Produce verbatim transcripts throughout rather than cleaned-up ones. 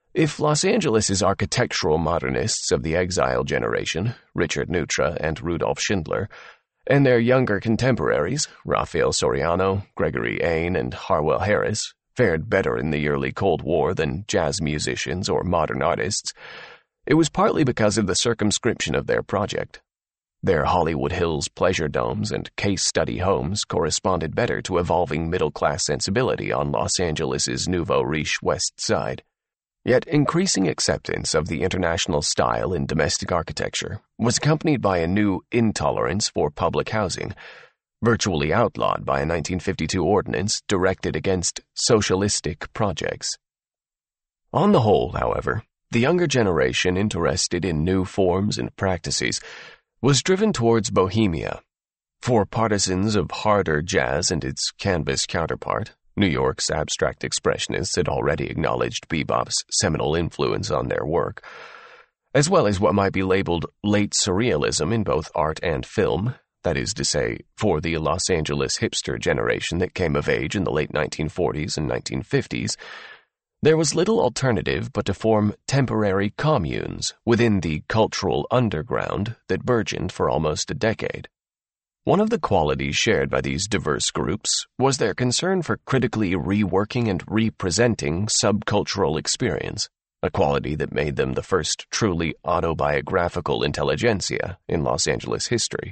If Los Angeles' architectural modernists of the exile generation, Richard Neutra and Rudolf Schindler, and their younger contemporaries, Rafael Soriano, Gregory Ain, and Harwell Harris, fared better in the early Cold War than jazz musicians or modern artists, it was partly because of the circumscription of their project. Their Hollywood Hills pleasure domes and case study homes corresponded better to evolving middle-class sensibility on Los Angeles' nouveau riche West Side. Yet increasing acceptance of the international style in domestic architecture was accompanied by a new intolerance for public housing, virtually outlawed by a nineteen fifty-two ordinance directed against socialistic projects. On the whole, however, the younger generation interested in new forms and practices was driven towards bohemia. For partisans of harder jazz and its canvas counterpart, New York's abstract expressionists had already acknowledged bebop's seminal influence on their work, as well as what might be labeled late surrealism in both art and film, that is to say, for the Los Angeles hipster generation that came of age in the late nineteen forties and nineteen fifties, there was little alternative but to form temporary communes within the cultural underground that burgeoned for almost a decade. One of the qualities shared by these diverse groups was their concern for critically reworking and representing subcultural experience, a quality that made them the first truly autobiographical intelligentsia in Los Angeles history.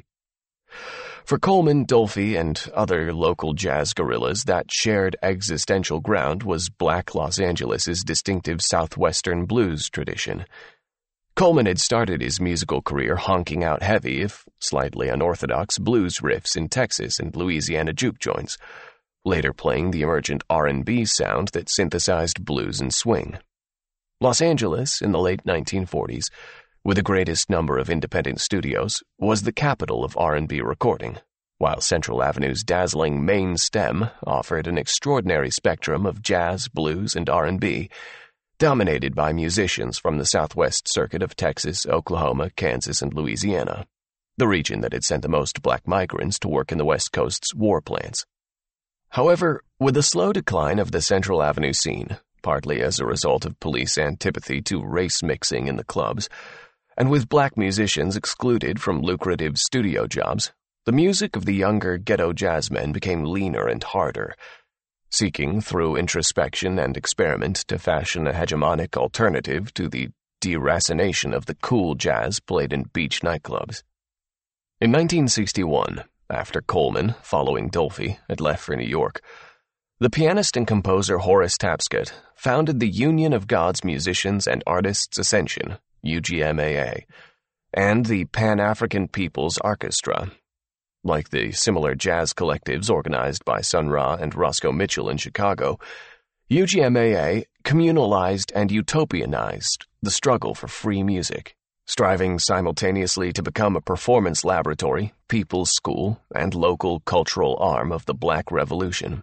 For Coleman, Dolphy, and other local jazz guerrillas, that shared existential ground was Black Los Angeles' distinctive Southwestern blues tradition. Coleman had started his musical career honking out heavy, if slightly unorthodox, blues riffs in Texas and Louisiana juke joints, later playing the emergent R and B sound that synthesized blues and swing. Los Angeles, in the late nineteen forties, with the greatest number of independent studios, was the capital of R and B recording, while Central Avenue's dazzling main stem offered an extraordinary spectrum of jazz, blues, and R and B, dominated by musicians from the Southwest Circuit of Texas, Oklahoma, Kansas, and Louisiana, the region that had sent the most black migrants to work in the West Coast's war plants. However, with the slow decline of the Central Avenue scene, partly as a result of police antipathy to race mixing in the clubs, and with black musicians excluded from lucrative studio jobs, the music of the younger ghetto jazzmen became leaner and harder, seeking through introspection and experiment to fashion a hegemonic alternative to the deracination of the cool jazz played in beach nightclubs. In nineteen sixty-one, after Coleman, following Dolphy, had left for New York, the pianist and composer Horace Tapscott founded the Union of God's Musicians and Artists Ascension, U G M A A, and the Pan-African People's Orchestra. Like the similar jazz collectives organized by Sun Ra and Roscoe Mitchell in Chicago, U G M A A communalized and utopianized the struggle for free music, striving simultaneously to become a performance laboratory, people's school, and local cultural arm of the Black Revolution.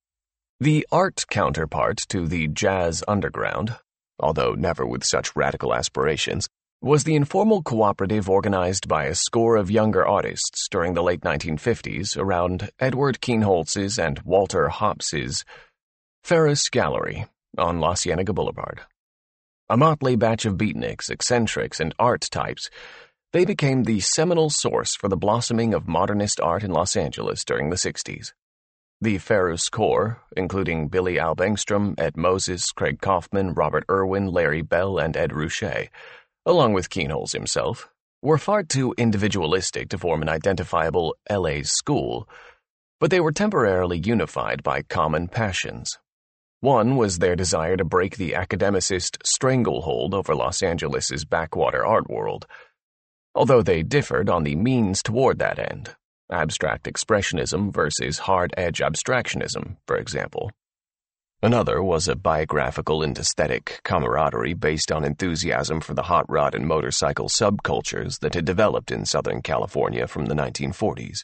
The art counterpart to the jazz underground, although never with such radical aspirations, was the informal cooperative organized by a score of younger artists during the late nineteen fifties around Edward Kienholz's and Walter Hopps's Ferris Gallery on La Cienega Boulevard. A motley batch of beatniks, eccentrics, and art types, they became the seminal source for the blossoming of modernist art in Los Angeles during the sixties. The Ferris Corps, including Billy Alb Engstrom, Ed Moses, Craig Kaufman, Robert Irwin, Larry Bell, and Ed Ruscha, along with Kienholz himself, were far too individualistic to form an identifiable L A school, but they were temporarily unified by common passions. One was their desire to break the academicist stranglehold over Los Angeles's backwater art world, although they differed on the means toward that end, abstract expressionism versus hard-edge abstractionism, for example. Another was a biographical and aesthetic camaraderie based on enthusiasm for the hot rod and motorcycle subcultures that had developed in Southern California from the nineteen forties.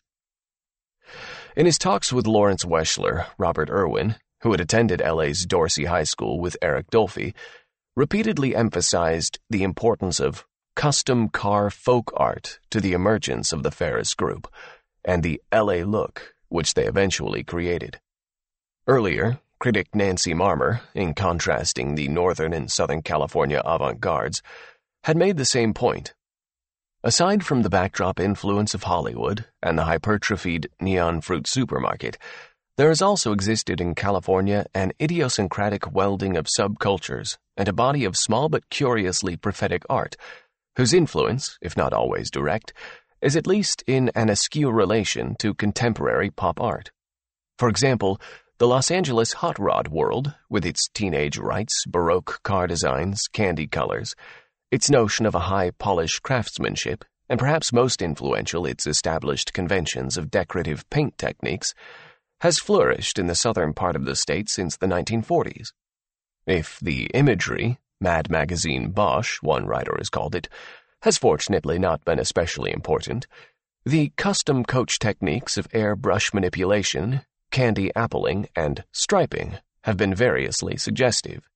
In his talks with Lawrence Weschler, Robert Irwin, who had attended L A's Dorsey High School with Eric Dolphy, repeatedly emphasized the importance of custom car folk art to the emergence of the Ferris Group and the L A look, which they eventually created. Earlier, Critic Nancy Marmer, in contrasting the Northern and Southern California avant-gardes, had made the same point. Aside from the backdrop influence of Hollywood and the hypertrophied neon fruit supermarket, there has also existed in California an idiosyncratic welding of subcultures and a body of small but curiously prophetic art, whose influence, if not always direct, is at least in an askew relation to contemporary pop art. For example, the Los Angeles hot rod world, with its teenage rights, Baroque car designs, candy colors, its notion of a high-polished craftsmanship, and perhaps most influential its established conventions of decorative paint techniques, has flourished in the southern part of the state since the nineteen forties. If the imagery, Mad Magazine Bosch, one writer has called it, has fortunately not been especially important, the custom coach techniques of airbrush manipulation, candy appling, and striping have been variously suggestive.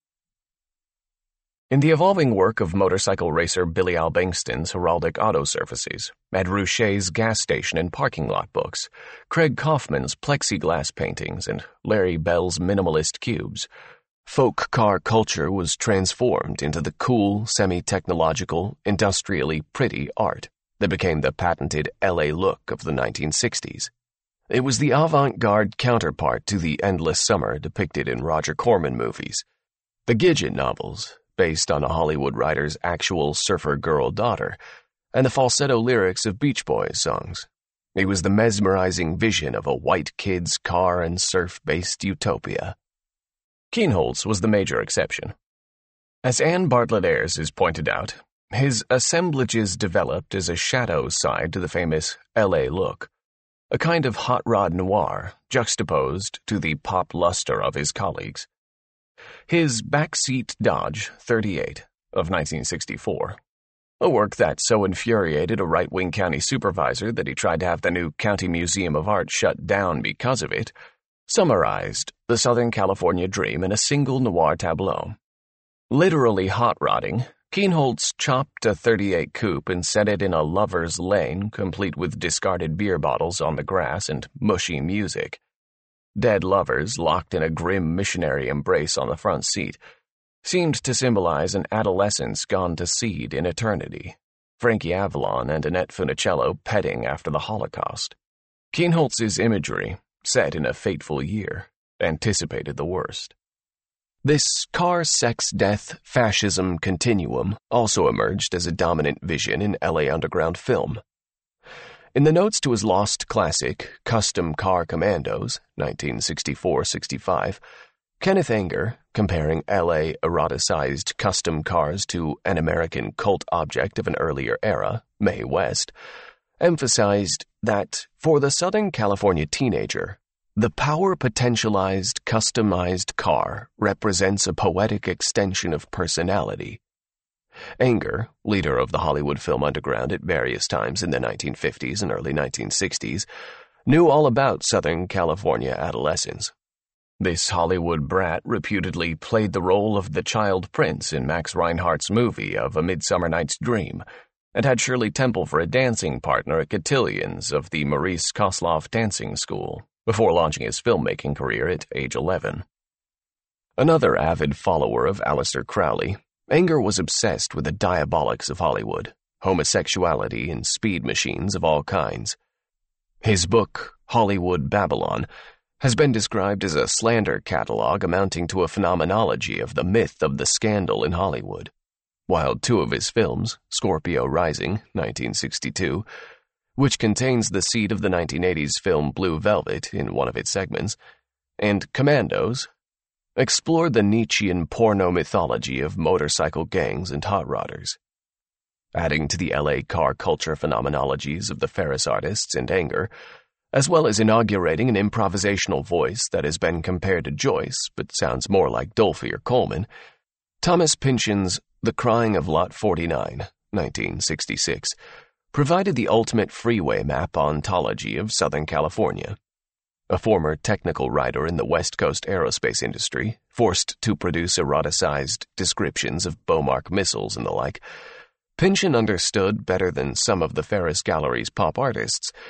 In the evolving work of motorcycle racer Billy Albingston's heraldic auto surfaces, Ed Ruscha's gas station and parking lot books, Craig Kaufman's plexiglass paintings, and Larry Bell's minimalist cubes, folk car culture was transformed into the cool, semi-technological, industrially pretty art that became the patented L A look of the nineteen sixties. It was the avant-garde counterpart to the endless summer depicted in Roger Corman movies, the Gidget novels, based on a Hollywood writer's actual surfer girl daughter, and the falsetto lyrics of Beach Boys songs. It was the mesmerizing vision of a white kid's car and surf-based utopia. Kienholz was the major exception. As Anne Bartlett Ayres has pointed out, his assemblages developed as a shadow side to the famous L A look, a kind of hot rod noir juxtaposed to the pop luster of his colleagues. His Backseat Dodge thirty-eight of nineteen sixty-four, a work that so infuriated a right-wing county supervisor that he tried to have the new County Museum of Art shut down because of it, summarized the Southern California dream in a single noir tableau. Literally hot-rodding, Kienholz chopped a thirty-eight coupe and set it in a lover's lane complete with discarded beer bottles on the grass and mushy music. Dead lovers, locked in a grim missionary embrace on the front seat, seemed to symbolize an adolescence gone to seed in eternity, Frankie Avalon and Annette Funicello petting after the Holocaust. Kienholz's imagery, set in a fateful year, anticipated the worst. This car-sex-death-fascism continuum also emerged as a dominant vision in L A underground film. In the notes to his lost classic, Custom Car Commandos, nineteen sixty-four sixty-five, Kenneth Anger, comparing L A eroticized custom cars to an American cult object of an earlier era, Mae West, emphasized that, for the Southern California teenager, the power-potentialized, customized car represents a poetic extension of personality. Anger, leader of the Hollywood film underground at various times in the nineteen fifties and early nineteen sixties, knew all about Southern California adolescence. This Hollywood brat reputedly played the role of the child prince in Max Reinhardt's movie of A Midsummer Night's Dream, and had Shirley Temple for a dancing partner at Cotillions of the Maurice Kosloff Dancing School, before launching his filmmaking career at age eleven. Another avid follower of Aleister Crowley, Anger was obsessed with the diabolics of Hollywood, homosexuality, and speed machines of all kinds. His book, Hollywood Babylon, has been described as a slander catalog amounting to a phenomenology of the myth of the scandal in Hollywood, while two of his films, Scorpio Rising, nineteen sixty-two, which contains the seed of the nineteen eighties film Blue Velvet in one of its segments, and Commandos, explored the Nietzschean porno mythology of motorcycle gangs and hot rodders. Adding to the L A car culture phenomenologies of the Ferris artists and Anger, as well as inaugurating an improvisational voice that has been compared to Joyce but sounds more like Dolphy or Coleman, Thomas Pynchon's The Crying of Lot forty-nine, nineteen sixty-six, provided the ultimate freeway map ontology of Southern California. A former technical writer in the West Coast aerospace industry, forced to produce eroticized descriptions of Beaumark missiles and the like, Pynchon understood better than some of the Ferris Gallery's pop artists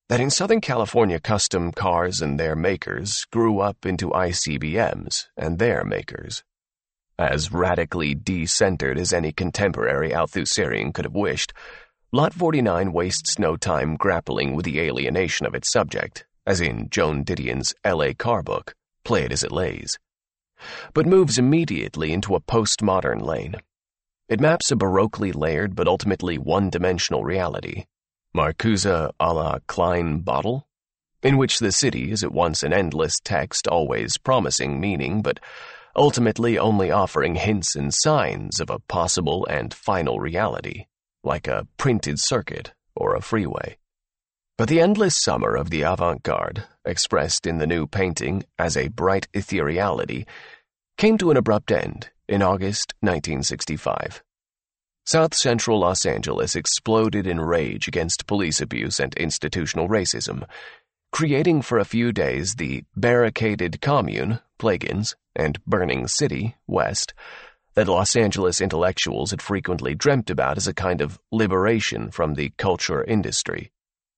that in Southern California custom cars and their makers grew up into I C B Ms and their makers. As radically de-centered as any contemporary Althusserian could have wished, Lot forty-nine wastes no time grappling with the alienation of its subject, as in Joan Didion's L A car book, Play It As It Lays, but moves immediately into a postmodern lane. It maps a baroquely layered but ultimately one-dimensional reality, Marcuse a la Klein Bottle, in which the city is at once an endless text always promising meaning but ultimately only offering hints and signs of a possible and final reality, like a printed circuit or a freeway. But the endless summer of the avant-garde, expressed in the new painting as a bright ethereality, came to an abrupt end in August nineteen sixty-five. South Central Los Angeles exploded in rage against police abuse and institutional racism, creating for a few days the barricaded commune, Plagins, and burning city, West, that Los Angeles intellectuals had frequently dreamt about as a kind of liberation from the culture industry.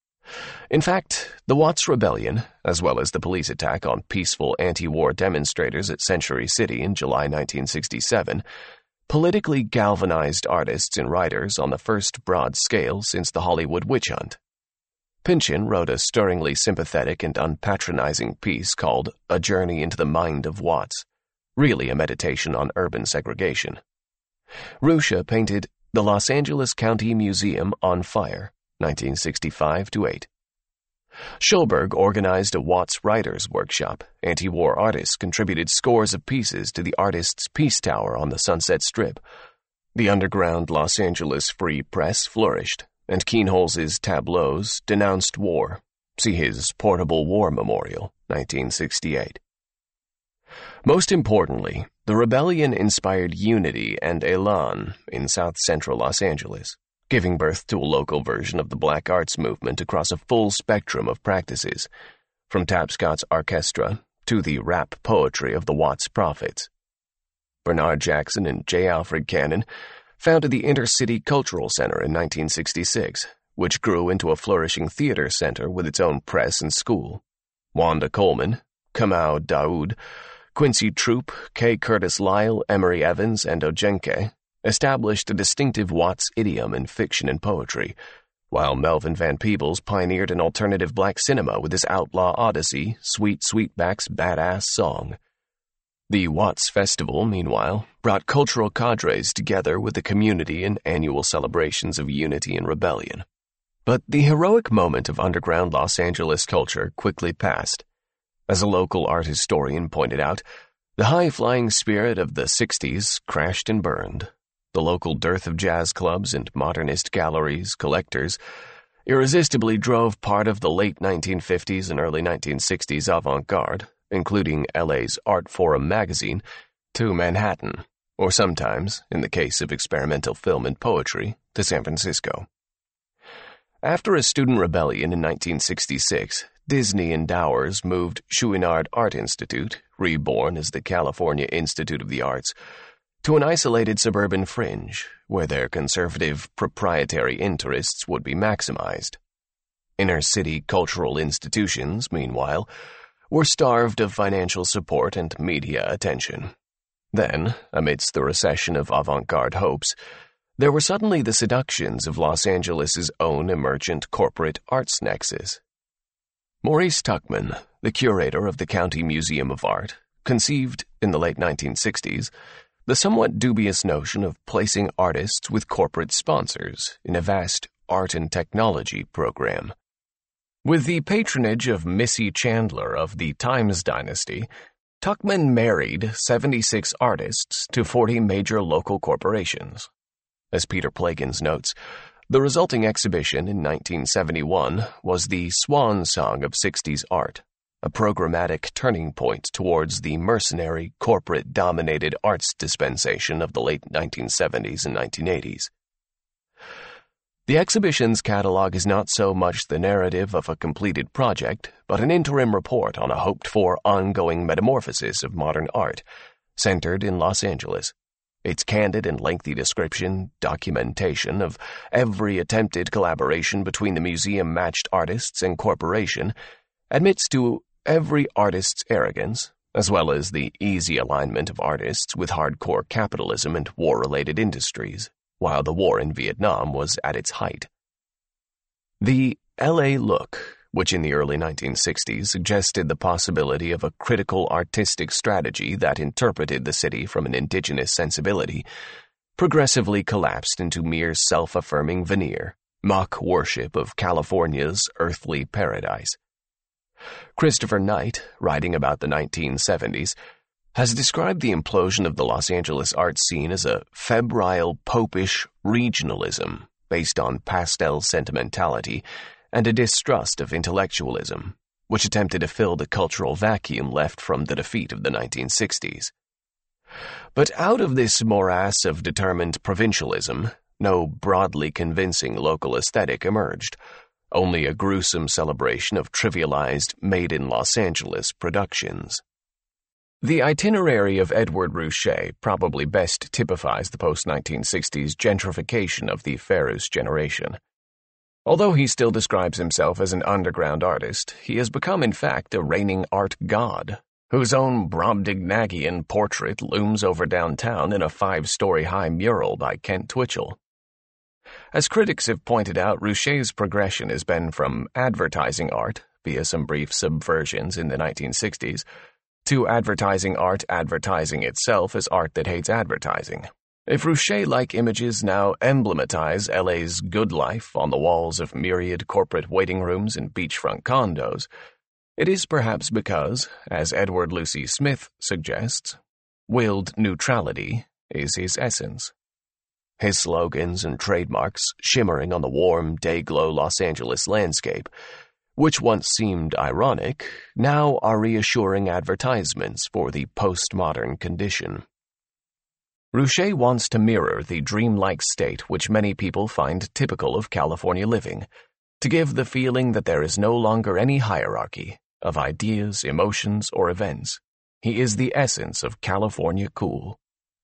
In fact, the Watts Rebellion, as well as the police attack on peaceful anti-war demonstrators at Century City in July nineteen sixty-seven, politically galvanized artists and writers on the first broad scale since the Hollywood witch hunt. Pynchon wrote a stirringly sympathetic and unpatronizing piece called A Journey into the Mind of Watts, really a meditation on urban segregation. Ruscha painted The Los Angeles County Museum on Fire, nineteen sixty-five to eight. Schulberg organized a Watts Writers' Workshop. Anti-war artists contributed scores of pieces to the Artists' Peace Tower on the Sunset Strip. The underground Los Angeles Free Press flourished, and Kienholz's tableaus denounced war. See his Portable War Memorial, nineteen sixty-eight. Most importantly, the rebellion inspired unity and elan in South Central Los Angeles, giving birth to a local version of the Black Arts movement across a full spectrum of practices, from Tapscott's orchestra to the rap poetry of the Watts Prophets. Bernard Jackson and J. Alfred Cannon founded the Intercity Cultural Center in nineteen sixty-six, which grew into a flourishing theater center with its own press and school. Wanda Coleman, Kamau Daoud, Quincy Troop, K. Curtis Lyle, Emery Evans, and Ojenke established a distinctive Watts idiom in fiction and poetry, while Melvin Van Peebles pioneered an alternative black cinema with his outlaw odyssey, Sweet Sweetback's Badass Song. The Watts Festival, meanwhile, brought cultural cadres together with the community in annual celebrations of unity and rebellion. But the heroic moment of underground Los Angeles culture quickly passed. As a local art historian pointed out, the high-flying spirit of the sixties crashed and burned. The local dearth of jazz clubs and modernist galleries, collectors, irresistibly drove part of the late nineteen fifties and early nineteen sixties avant-garde, including L A's Art Forum magazine, to Manhattan, or sometimes, in the case of experimental film and poetry, to San Francisco. After a student rebellion in nineteen sixty-six, Disney and Dowers moved Chouinard Art Institute, reborn as the California Institute of the Arts, to an isolated suburban fringe where their conservative proprietary interests would be maximized. Inner-city cultural institutions, meanwhile, were starved of financial support and media attention. Then, amidst the recession of avant-garde hopes, there were suddenly the seductions of Los Angeles's own emergent corporate arts nexus. Maurice Tuckman, the curator of the County Museum of Art, conceived, in the late nineteen sixties, the somewhat dubious notion of placing artists with corporate sponsors in a vast art and technology program. With the patronage of Missy Chandler of the Times dynasty, Tuckman married seventy-six artists to forty major local corporations. As Peter Plagins notes, the resulting exhibition in nineteen seventy-one was the swan song of sixties art, a programmatic turning point towards the mercenary, corporate-dominated arts dispensation of the late nineteen seventies and nineteen eighties. The exhibition's catalog is not so much the narrative of a completed project, but an interim report on a hoped-for ongoing metamorphosis of modern art, centered in Los Angeles. Its candid and lengthy description, documentation of every attempted collaboration between the museum-matched artists and corporation, admits to every artist's arrogance, as well as the easy alignment of artists with hardcore capitalism and war-related industries, while the war in Vietnam was at its height. The L A look, which in the early nineteen sixties suggested the possibility of a critical artistic strategy that interpreted the city from an indigenous sensibility, progressively collapsed into mere self-affirming veneer, mock worship of California's earthly paradise. Christopher Knight, writing about the nineteen seventies, has described the implosion of the Los Angeles art scene as a febrile, popish regionalism based on pastel sentimentality and a distrust of intellectualism, which attempted to fill the cultural vacuum left from the defeat of the nineteen sixties. But out of this morass of determined provincialism, no broadly convincing local aesthetic emerged, only a gruesome celebration of trivialized made-in-Los Angeles productions. The itinerary of Edward Ruscha probably best typifies the post-nineteen sixties gentrification of the Ferus generation. Although he still describes himself as an underground artist, he has become in fact a reigning art god, whose own Brobdingnagian portrait looms over downtown in a five-story high mural by Kent Twitchell. As critics have pointed out, Ruscha's progression has been from advertising art, via some brief subversions in the nineteen sixties, to advertising art advertising itself as art that hates advertising. If Ruscha-like images now emblematize L A's good life on the walls of myriad corporate waiting rooms and beachfront condos, it is perhaps because, as Edward Lucy Smith suggests, willed neutrality is his essence. His slogans and trademarks shimmering on the warm, day-glow Los Angeles landscape, which once seemed ironic, now are reassuring advertisements for the postmodern condition. Ruscha wants to mirror the dreamlike state which many people find typical of California living, to give the feeling that there is no longer any hierarchy of ideas, emotions, or events. He is the essence of California cool.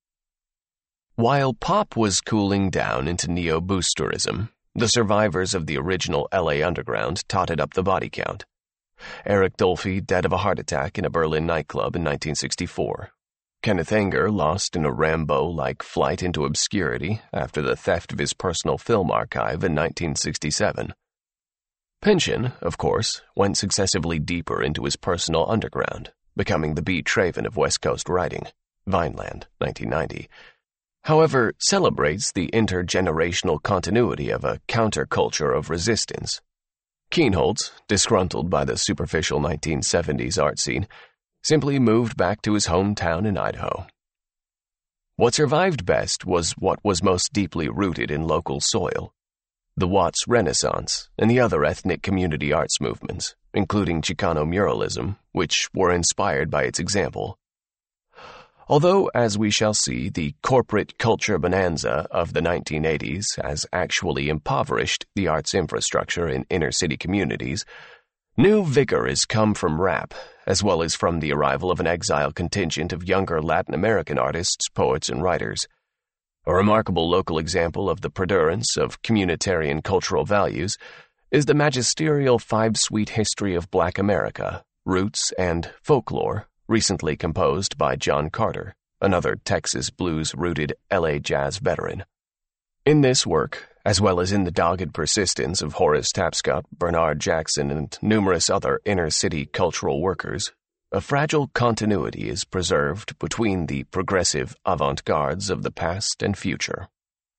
While pop was cooling down into neo-boosterism, the survivors of the original L A Underground totted up the body count. Eric Dolphy dead of a heart attack in a Berlin nightclub in nineteen sixty-four. Kenneth Anger lost in a Rambo-like flight into obscurity after the theft of his personal film archive in nineteen sixty-seven. Pynchon, of course, went successively deeper into his personal underground, becoming the B. Traven of West Coast writing, Vineland, nineteen ninety. However, celebrates the intergenerational continuity of a counterculture of resistance. Kienholz, disgruntled by the superficial nineteen seventies art scene, simply moved back to his hometown in Idaho. What survived best was what was most deeply rooted in local soil. The Watts Renaissance and the other ethnic community arts movements, including Chicano muralism, which were inspired by its example. Although, as we shall see, the corporate culture bonanza of the nineteen eighties has actually impoverished the arts infrastructure in inner-city communities, new vigor has come from rap, as well as from the arrival of an exile contingent of younger Latin American artists, poets, and writers. A remarkable local example of the perdurance of communitarian cultural values is the magisterial five-suite history of Black America, Roots, and Folklore, recently composed by John Carter, another Texas blues-rooted L A jazz veteran. In this work, as well as in the dogged persistence of Horace Tapscott, Bernard Jackson, and numerous other inner-city cultural workers, a fragile continuity is preserved between the progressive avant-gardes of the past and future.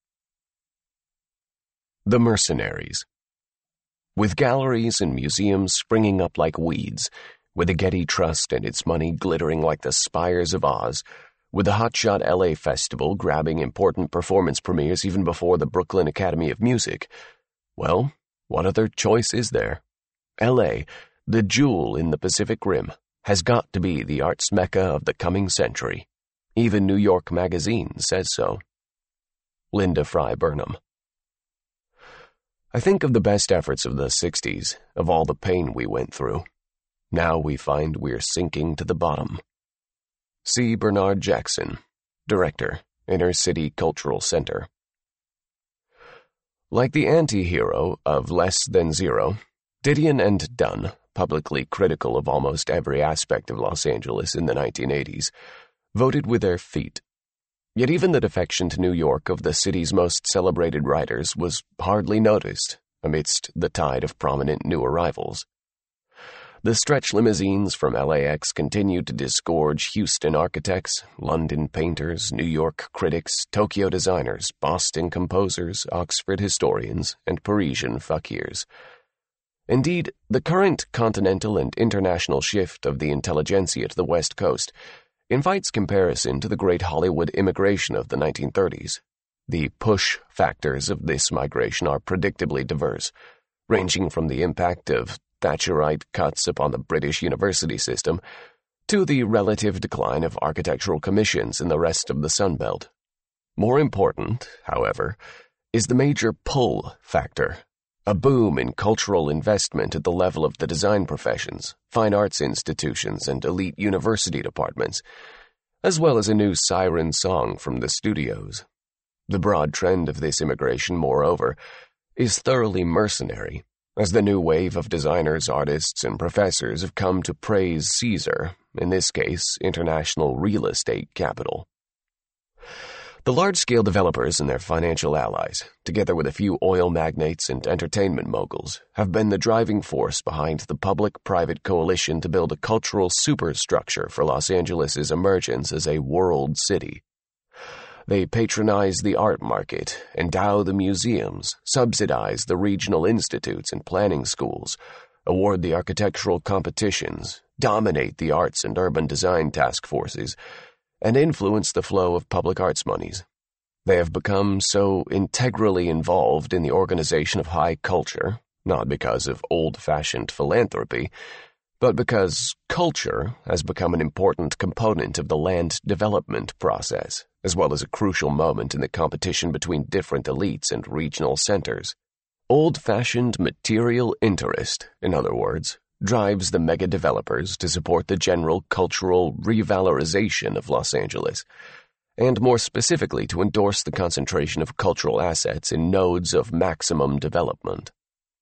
The Mercenaries. With galleries and museums springing up like weeds, with the Getty Trust and its money glittering like the spires of Oz, with the Hotshot L A Festival grabbing important performance premieres even before the Brooklyn Academy of Music, well, what other choice is there? L A, the jewel in the Pacific Rim, has got to be the arts mecca of the coming century. Even New York Magazine says so. Linda Fry Burnham. I think of the best efforts of the sixties, of all the pain we went through. Now we find we're sinking to the bottom. C. Bernard Jackson, Director, Inner City Cultural Center. Like the anti-hero of Less Than Zero, Didion and Dunn, publicly critical of almost every aspect of Los Angeles in the nineteen eighties, voted with their feet. Yet even the defection to New York of the city's most celebrated writers was hardly noticed amidst the tide of prominent new arrivals. The stretch limousines from L A X continued to disgorge Houston architects, London painters, New York critics, Tokyo designers, Boston composers, Oxford historians, and Parisian fakirs. Indeed, the current continental and international shift of the intelligentsia to the West Coast invites comparison to the great Hollywood immigration of the nineteen thirties. The push factors of this migration are predictably diverse, ranging from the impact of Thatcherite cuts upon the British university system to the relative decline of architectural commissions in the rest of the Sun Belt. More important, however, is the major pull factor, a boom in cultural investment at the level of the design professions, fine arts institutions, and elite university departments, as well as a new siren song from the studios. The broad trend of this immigration, moreover, is thoroughly mercenary, as the new wave of designers, artists, and professors have come to praise Caesar, in this case, international real estate capital. The large-scale developers and their financial allies, together with a few oil magnates and entertainment moguls, have been the driving force behind the public-private coalition to build a cultural superstructure for Los Angeles' emergence as a world city. They patronize the art market, endow the museums, subsidize the regional institutes and planning schools, award the architectural competitions, dominate the arts and urban design task forces, and influence the flow of public arts monies. They have become so integrally involved in the organization of high culture, not because of old-fashioned philanthropy, but because culture has become an important component of the land development process, as well as a crucial moment in the competition between different elites and regional centers. Old-fashioned material interest, in other words, drives the mega-developers to support the general cultural revalorization of Los Angeles, and more specifically to endorse the concentration of cultural assets in nodes of maximum development.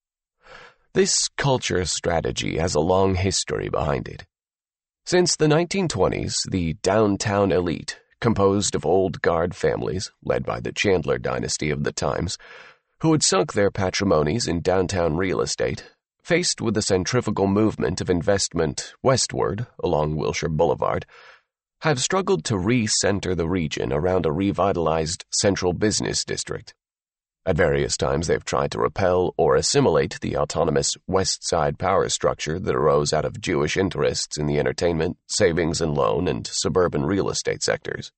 This culture strategy has a long history behind it. Since the nineteen twenties, the downtown elite, composed of old guard families, led by the Chandler dynasty of the Times, who had sunk their patrimonies in downtown real estate, faced with the centrifugal movement of investment westward along Wilshire Boulevard, have struggled to re-center the region around a revitalized central business district. At various times they've tried to repel or assimilate the autonomous West Side power structure that arose out of Jewish interests in the entertainment, savings and loan, and suburban real estate sectors.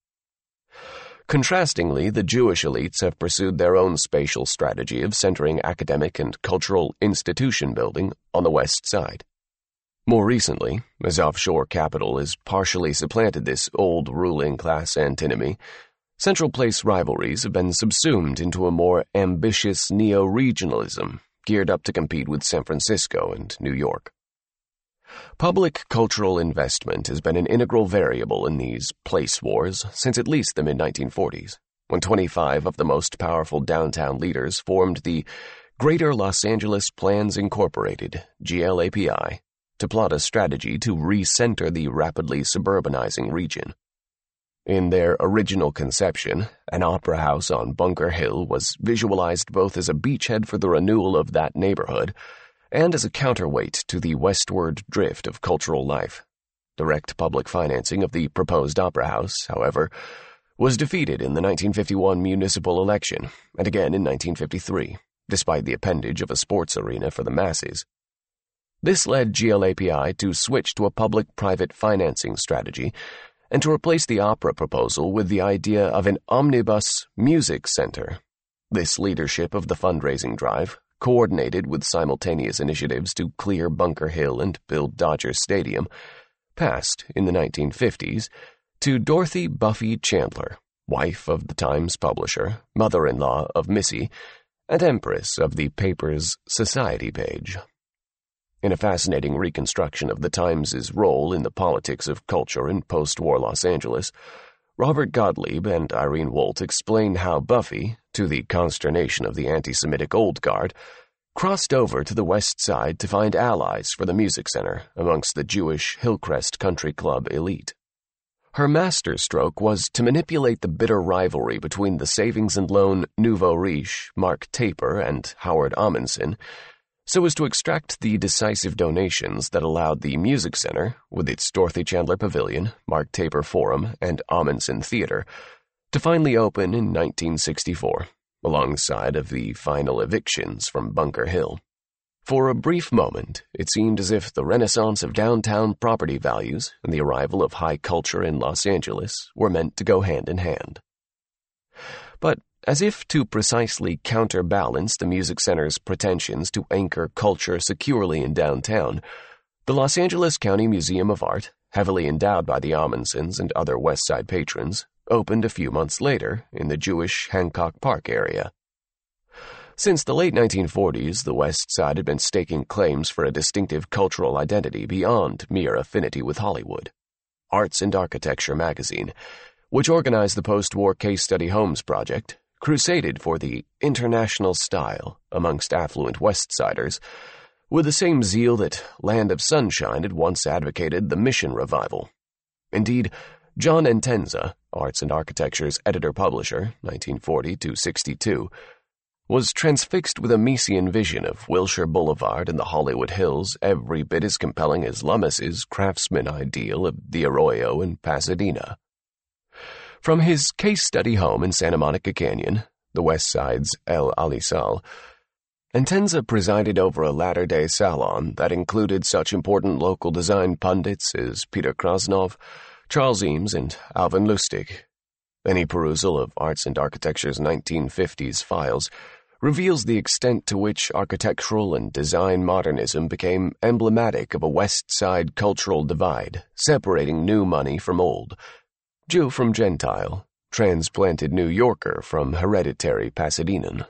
Contrastingly, the Jewish elites have pursued their own spatial strategy of centering academic and cultural institution building on the West Side. More recently, as offshore capital has partially supplanted this old ruling class antinomy, Central Place rivalries have been subsumed into a more ambitious neo-regionalism geared up to compete with San Francisco and New York. Public cultural investment has been an integral variable in these place wars since at least the mid nineteen forties, when twenty-five of the most powerful downtown leaders formed the Greater Los Angeles Plans Incorporated, G L A P I, to plot a strategy to recenter the rapidly suburbanizing region. In their original conception, an opera house on Bunker Hill was visualized both as a beachhead for the renewal of that neighborhood and as a counterweight to the westward drift of cultural life. Direct public financing of the proposed opera house, however, was defeated in the nineteen fifty-one municipal election and again in nineteen fifty-three, despite the appendage of a sports arena for the masses. This led G L A P I to switch to a public-private financing strategy and to replace the opera proposal with the idea of an omnibus music center. This leadership of the fundraising drive, coordinated with simultaneous initiatives to clear Bunker Hill and build Dodger Stadium, passed in the nineteen fifties to Dorothy Buffy Chandler, wife of the Times publisher, mother-in-law of Missy, and empress of the paper's society page. In a fascinating reconstruction of the Times' role in the politics of culture in post-war Los Angeles, Robert Gottlieb and Irene Wolt explain how Buffy, to the consternation of the anti-Semitic Old Guard, crossed over to the West Side to find allies for the music center amongst the Jewish Hillcrest Country Club elite. Her masterstroke was to manipulate the bitter rivalry between the savings and loan nouveau riche Mark Taper and Howard Amundsen, so as to extract the decisive donations that allowed the Music Center, with its Dorothy Chandler Pavilion, Mark Taper Forum, and Amundsen Theater, to finally open in nineteen sixty-four, alongside of the final evictions from Bunker Hill. For a brief moment, it seemed as if the renaissance of downtown property values and the arrival of high culture in Los Angeles were meant to go hand in hand. But as if to precisely counterbalance the Music Center's pretensions to anchor culture securely in downtown, the Los Angeles County Museum of Art, heavily endowed by the Amundsens and other West Side patrons, opened a few months later in the Jewish Hancock Park area. Since the late nineteen forties, the West Side had been staking claims for a distinctive cultural identity beyond mere affinity with Hollywood. Arts and Architecture magazine, which organized the post-war Case Study Homes project, crusaded for the international style amongst affluent West Siders, with the same zeal that Land of Sunshine had once advocated the Mission Revival. Indeed, John Entenza, Arts and Architecture's editor-publisher, nineteen forty to sixty-two, was transfixed with a Messian vision of Wilshire Boulevard and the Hollywood Hills every bit as compelling as Lummis's craftsman ideal of the Arroyo in Pasadena. From his case study home in Santa Monica Canyon, the West Side's El Alisal, Entenza presided over a latter-day salon that included such important local design pundits as Peter Krasnov, Charles Eames, and Alvin Lustig. Any perusal of Arts and Architecture's nineteen fifties files reveals the extent to which architectural and design modernism became emblematic of a West Side cultural divide, separating new money from old, Jew from Gentile, transplanted New Yorker from hereditary Pasadenan.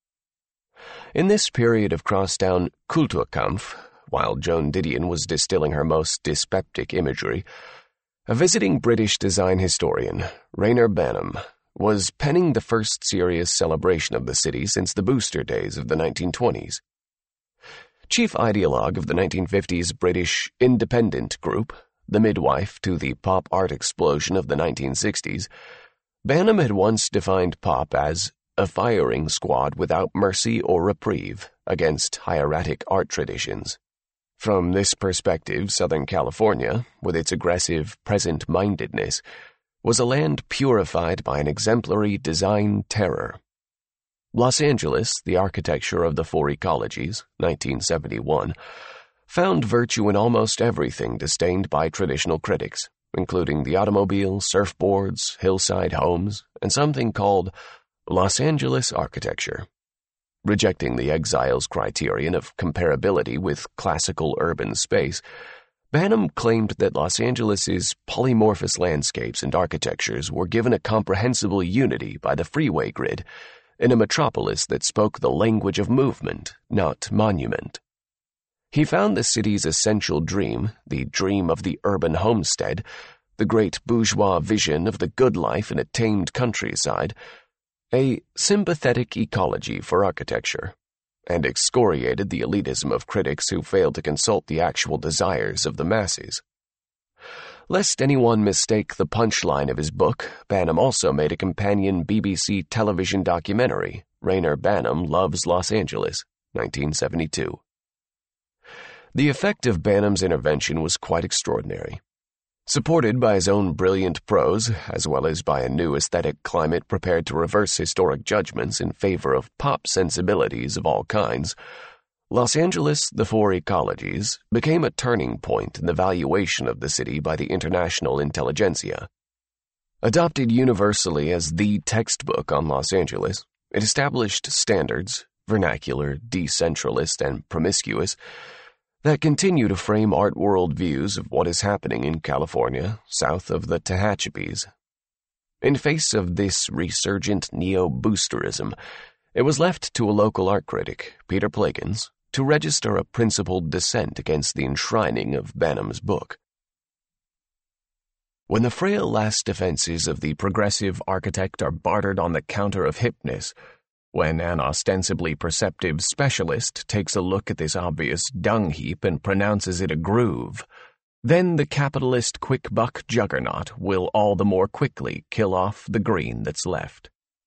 In this period of crosstown Kulturkampf, while Joan Didion was distilling her most dyspeptic imagery, a visiting British design historian, Rayner Banham, was penning the first serious celebration of the city since the booster days of the nineteen twenties. Chief ideologue of the nineteen fifties British Independent Group, the midwife to the pop art explosion of the nineteen sixties, Banham had once defined pop as a firing squad without mercy or reprieve against hieratic art traditions. From this perspective, Southern California, with its aggressive present-mindedness, was a land purified by an exemplary design terror. Los Angeles, the Architecture of the Four Ecologies, nineteen seventy-one, found virtue in almost everything disdained by traditional critics, including the automobile, surfboards, hillside homes, and something called Los Angeles architecture. Rejecting the exile's criterion of comparability with classical urban space, Banham claimed that Los Angeles's polymorphous landscapes and architectures were given a comprehensible unity by the freeway grid in a metropolis that spoke the language of movement, not monument. He found the city's essential dream, the dream of the urban homestead, the great bourgeois vision of the good life in a tamed countryside, a sympathetic ecology for architecture, and excoriated the elitism of critics who failed to consult the actual desires of the masses. Lest anyone mistake the punchline of his book, Banham also made a companion B B C television documentary, Rayner Banham Loves Los Angeles, nineteen seventy-two. The effect of Banham's intervention was quite extraordinary. Supported by his own brilliant prose, as well as by a new aesthetic climate prepared to reverse historic judgments in favor of pop sensibilities of all kinds, Los Angeles, the Four Ecologies, became a turning point in the valuation of the city by the international intelligentsia. Adopted universally as the textbook on Los Angeles, it established standards, vernacular, decentralist, and promiscuous, that continue to frame art world views of what is happening in California, south of the Tehachapis. In face of this resurgent neo-boosterism, it was left to a local art critic, Peter Plagans, to register a principled dissent against the enshrining of Banham's book. When the frail last defenses of the progressive architect are bartered on the counter of hipness, when an ostensibly perceptive specialist takes a look at this obvious dung heap and pronounces it a groove, then the capitalist quick-buck juggernaut will all the more quickly kill off the green that's left.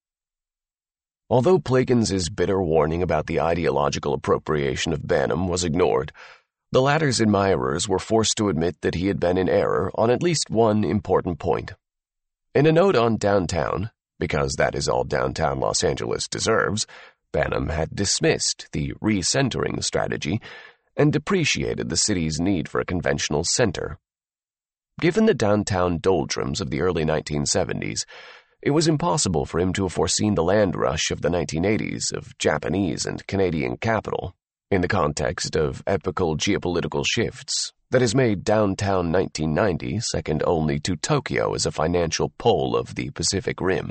Although Plagans' bitter warning about the ideological appropriation of Banham was ignored, the latter's admirers were forced to admit that he had been in error on at least one important point. In a note on downtown, because that is all downtown Los Angeles deserves, Banham had dismissed the recentering strategy and depreciated the city's need for a conventional center. Given the downtown doldrums of the early nineteen seventies, it was impossible for him to have foreseen the land rush of the nineteen eighties of Japanese and Canadian capital, in the context of epochal geopolitical shifts that has made downtown nineteen ninety second only to Tokyo as a financial pole of the Pacific Rim.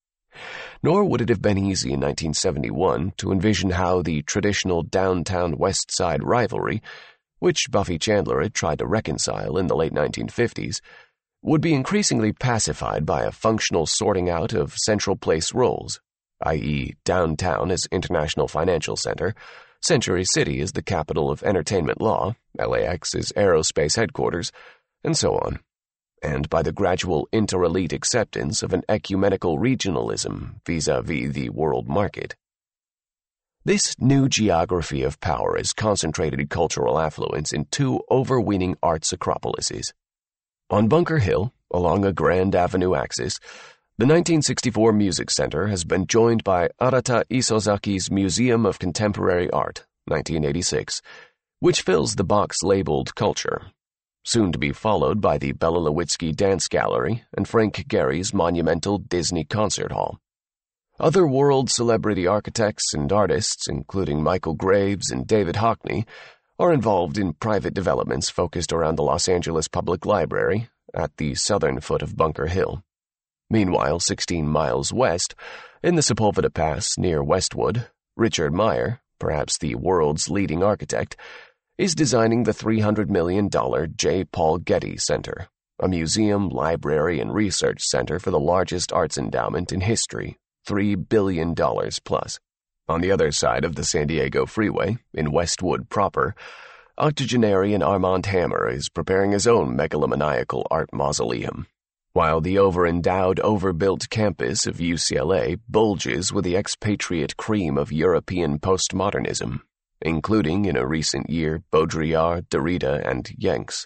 Nor would it have been easy in nineteen seventy-one to envision how the traditional downtown West Side rivalry, which Buffy Chandler had tried to reconcile in the late nineteen fifties, would be increasingly pacified by a functional sorting out of central place roles, that is downtown as international financial center, Century City as the capital of entertainment law, L A X as aerospace headquarters, and so on, and by the gradual inter-elite acceptance of an ecumenical regionalism vis-à-vis the world market. This new geography of power has concentrated cultural affluence in two overweening arts acropolises. On Bunker Hill, along a Grand Avenue axis, the nineteen sixty-four Music Center has been joined by Arata Isozaki's Museum of Contemporary Art, nineteen eighty-six, which fills the box labeled Culture, soon to be followed by the Bela Lewitsky Dance Gallery and Frank Gehry's monumental Disney Concert Hall. Other world celebrity architects and artists, including Michael Graves and David Hockney, are involved in private developments focused around the Los Angeles Public Library at the southern foot of Bunker Hill. Meanwhile, sixteen miles west, in the Sepulveda Pass near Westwood, Richard Meyer, perhaps the world's leading architect, is designing the three hundred million dollars J. Paul Getty Center, a museum, library, and research center for the largest arts endowment in history, three billion dollars plus. On the other side of the San Diego freeway, in Westwood proper, octogenarian Armand Hammer is preparing his own megalomaniacal art mausoleum, while the over-endowed, overbuilt campus of U C L A bulges with the expatriate cream of European postmodernism, including, in a recent year, Baudrillard, Derrida, and Yanks.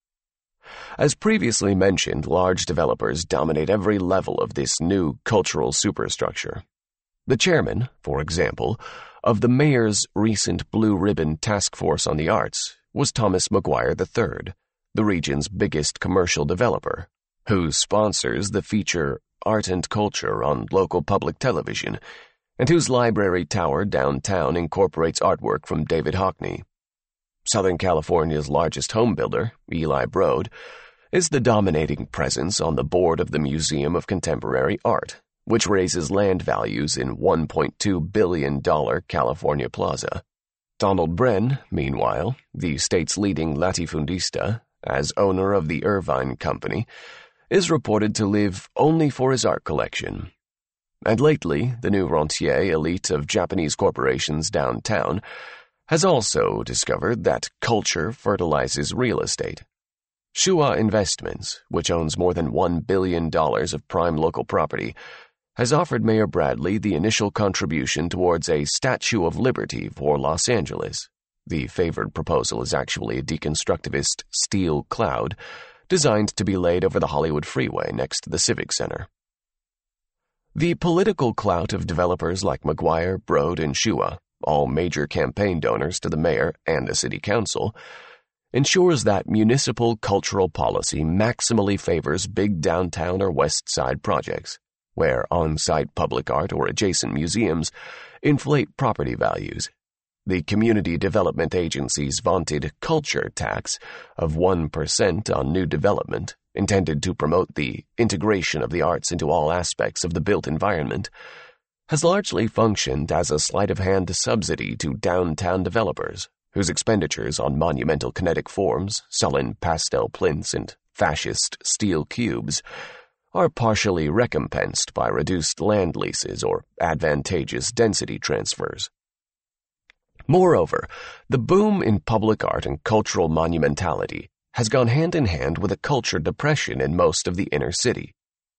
As previously mentioned, large developers dominate every level of this new cultural superstructure. The chairman, for example, of the mayor's recent Blue Ribbon Task Force on the Arts was Thomas Maguire the third, the region's biggest commercial developer, who sponsors the feature Art and Culture on local public television, and whose library tower downtown incorporates artwork from David Hockney. Southern California's largest home builder, Eli Broad, is the dominating presence on the board of the Museum of Contemporary Art, which raises land values in one point two billion dollars California Plaza. Donald Bren, meanwhile, the state's leading latifundista, as owner of the Irvine Company, is reported to live only for his art collection. And lately, the new rentier elite of Japanese corporations downtown has also discovered that culture fertilizes real estate. Shua Investments, which owns more than one billion dollars of prime local property, has offered Mayor Bradley the initial contribution towards a Statue of Liberty for Los Angeles. The favored proposal is actually a deconstructivist steel cloud designed to be laid over the Hollywood freeway next to the Civic Center. The political clout of developers like Maguire, Broad, and Shua, all major campaign donors to the mayor and the city council, ensures that municipal cultural policy maximally favors big downtown or west side projects, where on-site public art or adjacent museums inflate property values. The Community Development Agency's vaunted culture tax of one percent on new development, intended to promote the integration of the arts into all aspects of the built environment, has largely functioned as a sleight-of-hand subsidy to downtown developers, whose expenditures on monumental kinetic forms, sullen pastel plinths, and fascist steel cubes, are partially recompensed by reduced land leases or advantageous density transfers. Moreover, the boom in public art and cultural monumentality has gone hand in hand with a culture depression in most of the inner city.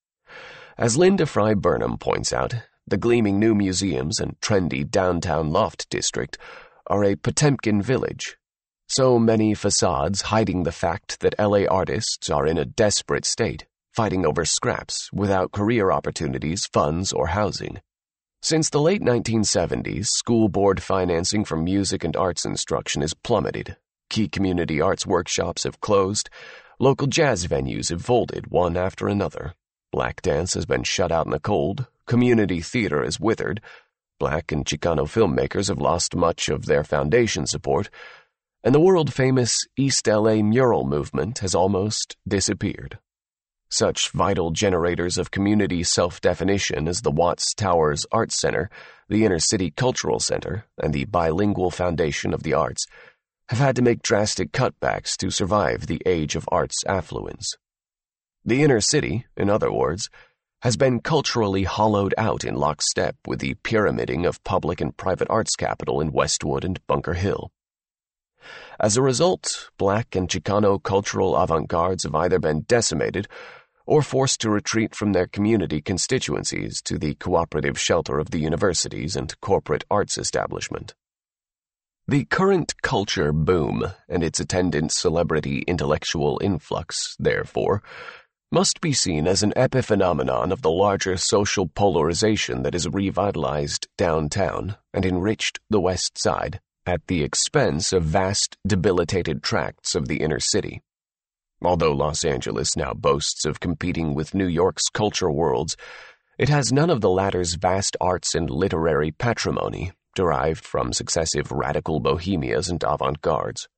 As Linda Fry Burnham points out, the gleaming new museums and trendy downtown loft district are a Potemkin village, so many facades hiding the fact that L A artists are in a desperate state, fighting over scraps without career opportunities, funds, or housing. Since the late nineteen seventies, school board financing for music and arts instruction has plummeted. Key community arts workshops have closed. Local jazz venues have folded one after another. Black dance has been shut out in the cold. Community theater has withered. Black and Chicano filmmakers have lost much of their foundation support. And the world-famous East L A mural movement has almost disappeared. Such vital generators of community self-definition as the Watts Towers Arts Center, the Inner City Cultural Center, and the Bilingual Foundation of the Arts have had to make drastic cutbacks to survive the age of arts affluence. The inner city, in other words, has been culturally hollowed out in lockstep with the pyramiding of public and private arts capital in Westwood and Bunker Hill. As a result, Black and Chicano cultural avant-gardes have either been decimated or forced to retreat from their community constituencies to the cooperative shelter of the universities and corporate arts establishment. The current culture boom and its attendant celebrity intellectual influx, therefore, must be seen as an epiphenomenon of the larger social polarization that has revitalized downtown and enriched the West Side at the expense of vast, debilitated tracts of the inner city. Although Los Angeles now boasts of competing with New York's culture worlds, it has none of the latter's vast arts and literary patrimony derived from successive radical bohemias and avant-gardes.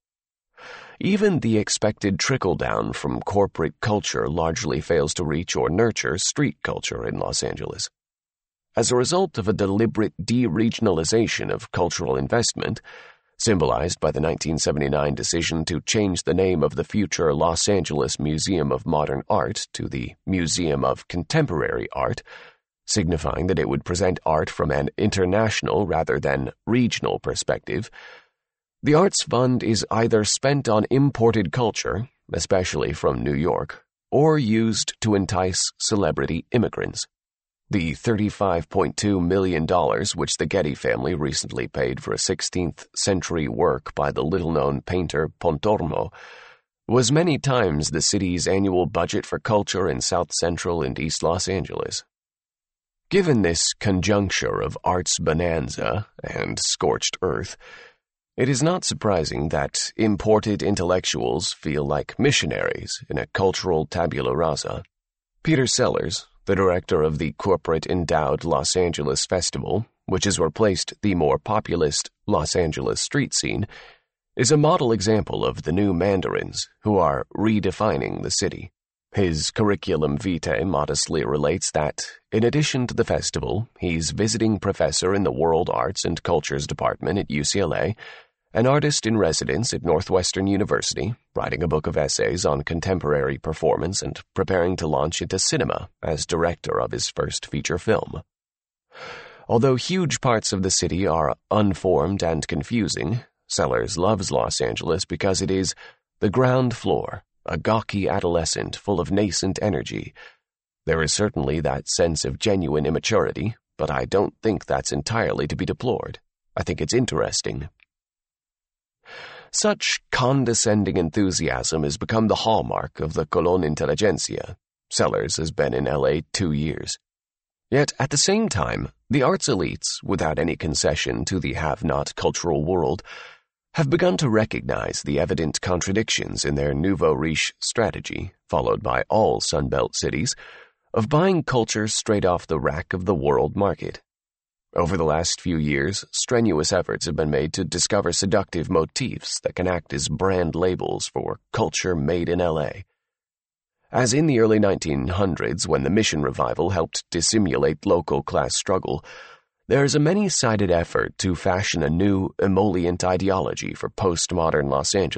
Even the expected trickle-down from corporate culture largely fails to reach or nurture street culture in Los Angeles. As a result of a deliberate de-regionalization of cultural investment, symbolized by the nineteen seventy-nine decision to change the name of the future Los Angeles Museum of Modern Art to the Museum of Contemporary Art, signifying that it would present art from an international rather than regional perspective, the Arts Fund is either spent on imported culture, especially from New York, or used to entice celebrity immigrants. The thirty-five point two million dollars which the Getty family recently paid for a sixteenth century work by the little-known painter Pontormo was many times the city's annual budget for culture in South Central and East Los Angeles. Given this conjuncture of arts bonanza and scorched earth, it is not surprising that imported intellectuals feel like missionaries in a cultural tabula rasa. Peter Sellers, the director of the corporate-endowed Los Angeles Festival, which has replaced the more populist Los Angeles street scene, is a model example of the new mandarins who are redefining the city. His curriculum vitae modestly relates that, in addition to the festival, he's visiting professor in the World Arts and Cultures Department at U C L A, an artist in residence at Northwestern University, writing a book of essays on contemporary performance and preparing to launch into cinema as director of his first feature film. Although huge parts of the city are unformed and confusing, Sellers loves Los Angeles because it is the ground floor, a gawky adolescent full of nascent energy. There is certainly that sense of genuine immaturity, but I don't think that's entirely to be deplored. I think it's interesting. Such condescending enthusiasm has become the hallmark of the Colón Intelligentsia. Sellers has been in L A two years. Yet, at the same time, the arts elites, without any concession to the have-not cultural world, have begun to recognize the evident contradictions in their nouveau riche strategy, followed by all Sunbelt cities, of buying culture straight off the rack of the world market. Over the last few years, strenuous efforts have been made to discover seductive motifs that can act as brand labels for culture made in L A. As in the early nineteen hundreds, when the Mission Revival helped dissimulate local class struggle, there is a many-sided effort to fashion a new, emollient ideology for postmodern Los Angeles,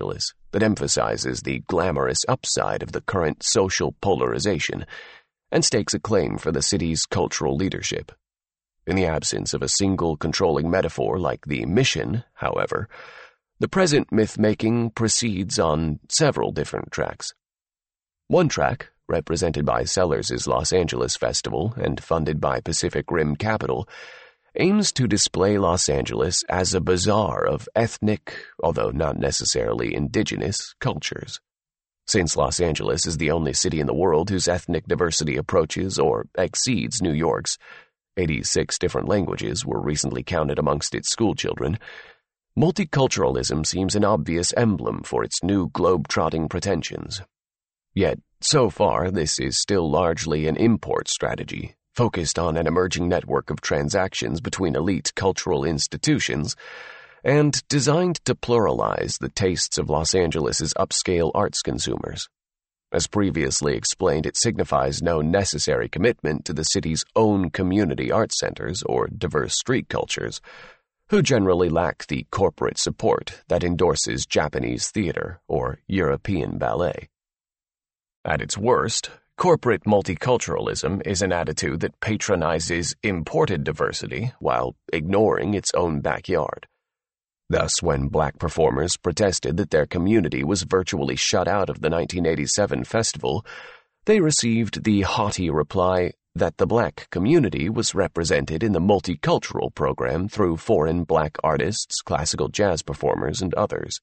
that emphasizes the glamorous upside of the current social polarization and stakes a claim for the city's cultural leadership. In the absence of a single controlling metaphor like the mission, however, the present myth-making proceeds on several different tracks. One track, represented by Sellers' Los Angeles Festival and funded by Pacific Rim Capital, aims to display Los Angeles as a bazaar of ethnic, although not necessarily indigenous, cultures. Since Los Angeles is the only city in the world whose ethnic diversity approaches or exceeds New York's, eighty-six different languages were recently counted amongst its schoolchildren, multiculturalism seems an obvious emblem for its new globe-trotting pretensions. Yet, so far, this is still largely an import strategy, focused on an emerging network of transactions between elite cultural institutions, and designed to pluralize the tastes of Los Angeles's upscale arts consumers. As previously explained, it signifies no necessary commitment to the city's own community arts centers or diverse street cultures, who generally lack the corporate support that endorses Japanese theater or European ballet. At its worst, corporate multiculturalism is an attitude that patronizes imported diversity while ignoring its own backyard. Thus, when black performers protested that their community was virtually shut out of the nineteen eighty-seven festival, they received the haughty reply that the black community was represented in the multicultural program through foreign black artists, classical jazz performers, and others.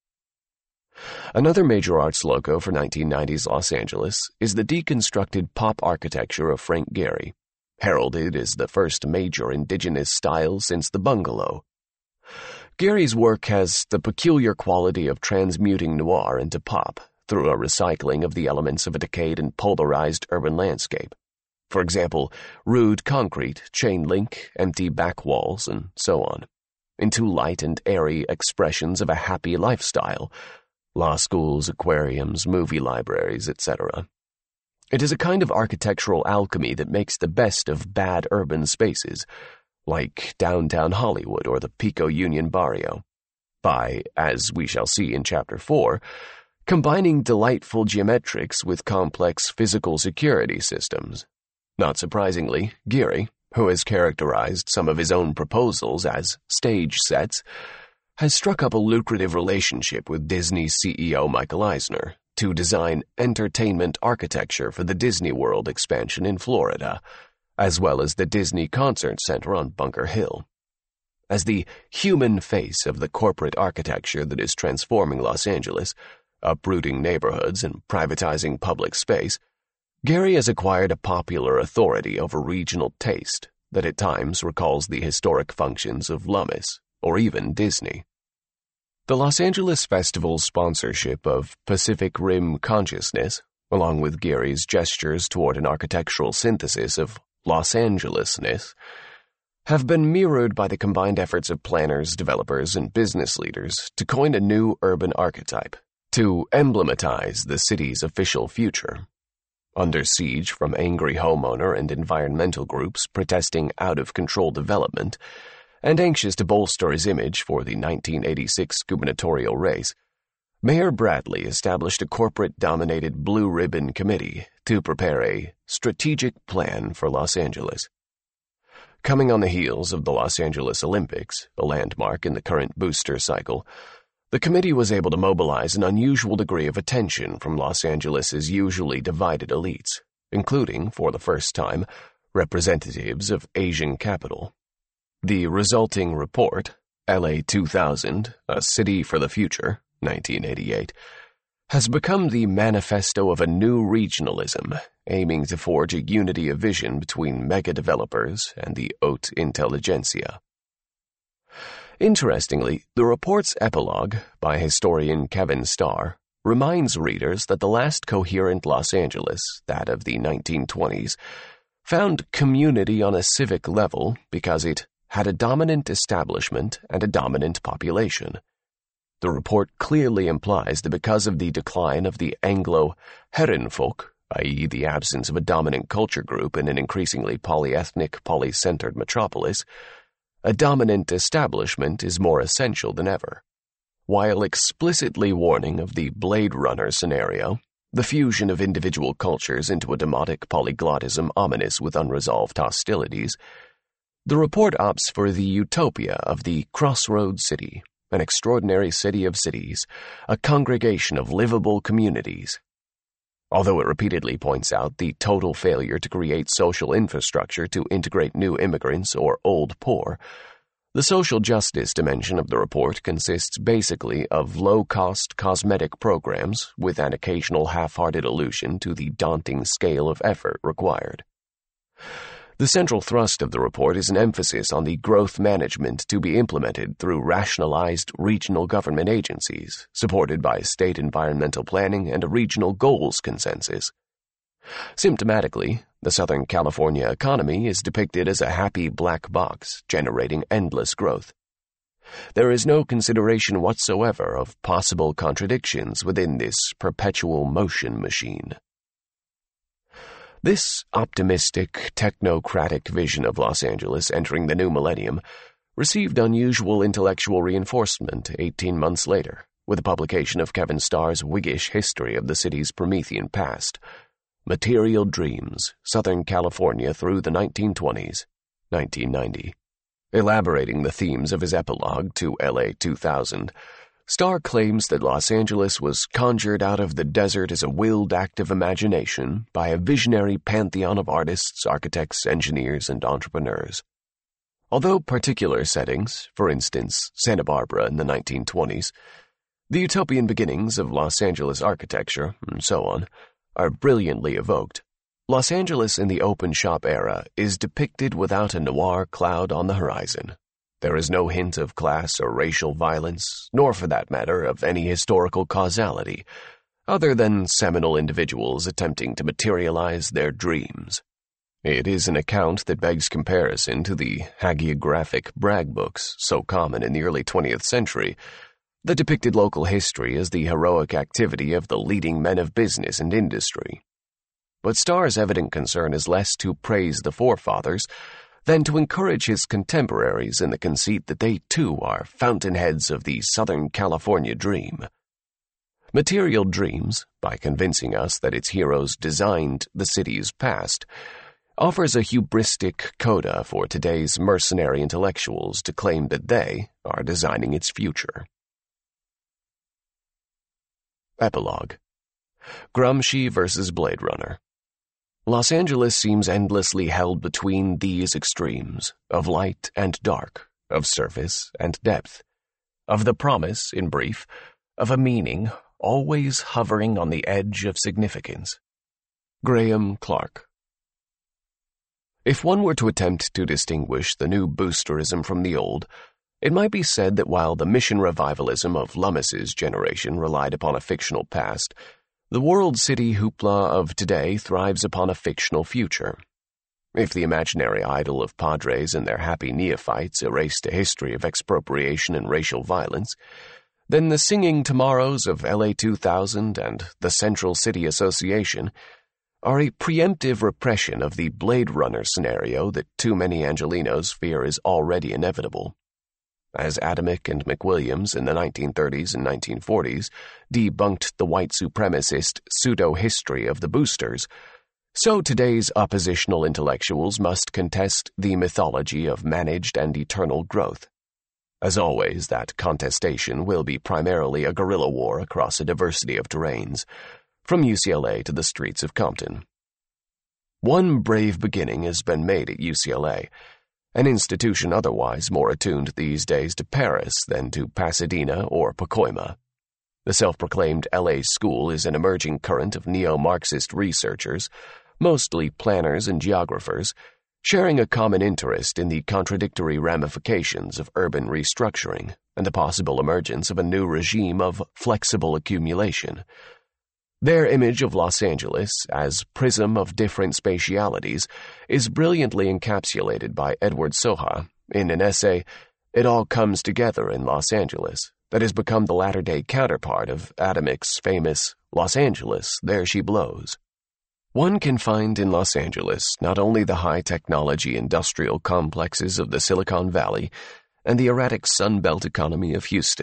Another major arts logo for nineteen nineties Los Angeles is the deconstructed pop architecture of Frank Gehry, heralded as the first major indigenous style since the bungalow. Gehry's work has the peculiar quality of transmuting noir into pop through a recycling of the elements of a decayed and polarized urban landscape. For example, rude concrete, chain link, empty back walls, and so on, into light and airy expressions of a happy lifestyle, law schools, aquariums, movie libraries, et cetera. It is a kind of architectural alchemy that makes the best of bad urban spaces, like downtown Hollywood or the Pico Union barrio, by, as we shall see in Chapter four, combining delightful geometrics with complex physical security systems. Not surprisingly, Gehry, who has characterized some of his own proposals as stage sets, has struck up a lucrative relationship with Disney C E O Michael Eisner to design entertainment architecture for the Disney World expansion in Florida, as well as the Disney Concert Center on Bunker Hill. As the human face of the corporate architecture that is transforming Los Angeles, uprooting neighborhoods and privatizing public space, Gehry has acquired a popular authority over regional taste that at times recalls the historic functions of Lummis, or even Disney. The Los Angeles Festival's sponsorship of Pacific Rim consciousness, along with Gehry's gestures toward an architectural synthesis of Los Angeles-ness, have been mirrored by the combined efforts of planners, developers, and business leaders to coin a new urban archetype, to emblematize the city's official future. Under siege from angry homeowner and environmental groups protesting out-of-control development, and anxious to bolster his image for the nineteen eighty-six gubernatorial race, Mayor Bradley established a corporate-dominated Blue Ribbon Committee to prepare a strategic plan for Los Angeles. Coming on the heels of the Los Angeles Olympics, a landmark in the current booster cycle, the committee was able to mobilize an unusual degree of attention from Los Angeles's usually divided elites, including, for the first time, representatives of Asian capital. The resulting report, L A two thousand, A City for the Future, nineteen eighty-eight, has become the manifesto of a new regionalism, aiming to forge a unity of vision between mega-developers and the haute intelligentsia. Interestingly, the report's epilogue, by historian Kevin Starr, reminds readers that the last coherent Los Angeles, that of the nineteen twenties, found community on a civic level because it had a dominant establishment and a dominant population. The report clearly implies that because of the decline of the Anglo-Herrenvolk, that is the absence of a dominant culture group in an increasingly polyethnic, poly-centered metropolis, a dominant establishment is more essential than ever. While explicitly warning of the Blade Runner scenario, the fusion of individual cultures into a demotic polyglottism ominous with unresolved hostilities, the report opts for the utopia of the Crossroads City, an extraordinary city of cities, a congregation of livable communities. Although it repeatedly points out the total failure to create social infrastructure to integrate new immigrants or old poor, the social justice dimension of the report consists basically of low-cost cosmetic programs with an occasional half-hearted allusion to the daunting scale of effort required. The central thrust of the report is an emphasis on the growth management to be implemented through rationalized regional government agencies, supported by state environmental planning and a regional goals consensus. Symptomatically, the Southern California economy is depicted as a happy black box generating endless growth. There is no consideration whatsoever of possible contradictions within this perpetual motion machine. This optimistic, technocratic vision of Los Angeles entering the new millennium received unusual intellectual reinforcement eighteen months later, with the publication of Kevin Starr's Whiggish history of the city's Promethean past, Material Dreams, Southern California through the nineteen twenties, nineteen ninety. Elaborating the themes of his epilogue to L A two thousand, Starr claims that Los Angeles was conjured out of the desert as a willed act of imagination by a visionary pantheon of artists, architects, engineers, and entrepreneurs. Although particular settings, for instance, Santa Barbara in the nineteen twenties, the utopian beginnings of Los Angeles architecture, and so on, are brilliantly evoked, Los Angeles in the open-shop era is depicted without a noir cloud on the horizon. There is no hint of class or racial violence, nor for that matter of any historical causality, other than seminal individuals attempting to materialize their dreams. It is an account that begs comparison to the hagiographic brag books so common in the early twentieth century that depicted local history as the heroic activity of the leading men of business and industry. But Starr's evident concern is less to praise the forefathers than to encourage his contemporaries in the conceit that they too are fountainheads of the Southern California dream. Material Dreams, by convincing us that its heroes designed the city's past, offers a hubristic coda for today's mercenary intellectuals to claim that they are designing its future. Epilogue. Gramsci versus Blade Runner. Los Angeles seems endlessly held between these extremes, of light and dark, of surface and depth, of the promise, in brief, of a meaning always hovering on the edge of significance. Graham Clark. If one were to attempt to distinguish the new boosterism from the old, it might be said that while the mission revivalism of Lummis's generation relied upon a fictional past, the world city hoopla of today thrives upon a fictional future. If the imaginary idol of padres and their happy neophytes erased a history of expropriation and racial violence, then the singing tomorrows of L A two thousand and the Central City Association are a preemptive repression of the Blade Runner scenario that too many Angelenos fear is already inevitable. As Adamick and McWilliams in the nineteen thirties and nineteen forties debunked the white supremacist pseudo-history of the boosters, so today's oppositional intellectuals must contest the mythology of managed and eternal growth. As always, that contestation will be primarily a guerrilla war across a diversity of terrains, from U C L A to the streets of Compton. One brave beginning has been made at U C L A, an institution otherwise more attuned these days to Paris than to Pasadena or Pacoima. The self-proclaimed L A school is an emerging current of neo-Marxist researchers, mostly planners and geographers, sharing a common interest in the contradictory ramifications of urban restructuring and the possible emergence of a new regime of flexible accumulation. Their image of Los Angeles as prism of different spatialities is brilliantly encapsulated by Edward Soha in an essay, It All Comes Together in Los Angeles, that has become the latter-day counterpart of Adamick's famous Los Angeles, There She Blows. One can find in Los Angeles not only the high-technology industrial complexes of the Silicon Valley and the erratic Sun Belt economy of Houston,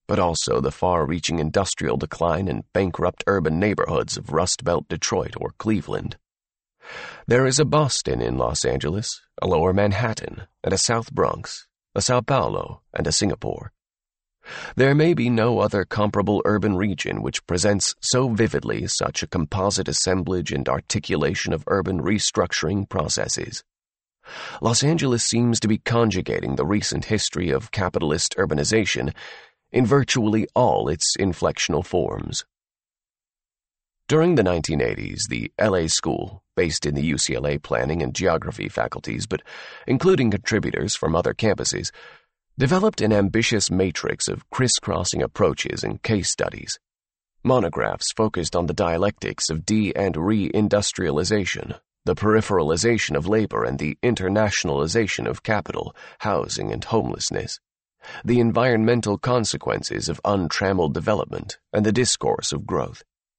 but also the far-reaching industrial decline and bankrupt urban neighborhoods of Rust Belt Detroit or Cleveland. There is a Boston in Los Angeles, a Lower Manhattan, and a South Bronx, a Sao Paulo, and a Singapore. There may be no other comparable urban region which presents so vividly such a composite assemblage and articulation of urban restructuring processes. Los Angeles seems to be conjugating the recent history of capitalist urbanization in virtually all its inflectional forms. During the nineteen eighties, the L A School, based in the U C L A planning and geography faculties, but including contributors from other campuses, developed an ambitious matrix of crisscrossing approaches and case studies. Monographs focused on the dialectics of de- and re-industrialization, the peripheralization of labor and the internationalization of capital, housing, and homelessness, the environmental consequences of untrammeled development, and the discourse of growth.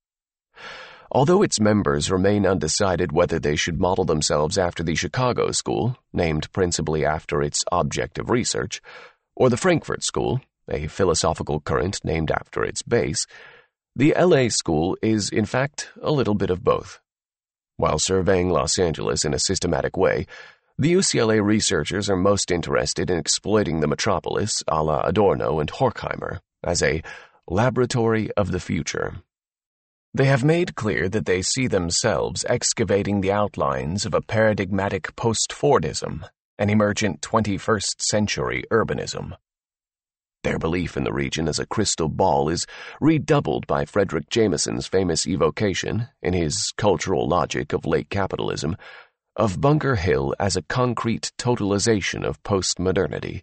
Although its members remain undecided whether they should model themselves after the Chicago School, named principally after its object of research, or the Frankfurt School, a philosophical current named after its base, the L A School is, in fact, a little bit of both. While surveying Los Angeles in a systematic way, the U C L A researchers are most interested in exploiting the metropolis a la Adorno and Horkheimer as a laboratory of the future. They have made clear that they see themselves excavating the outlines of a paradigmatic post-Fordism, an emergent twenty-first century urbanism. Their belief in the region as a crystal ball is redoubled by Frederick Jameson's famous evocation, in his Cultural Logic of Late Capitalism, of Bunker Hill as a concrete totalization of postmodernity.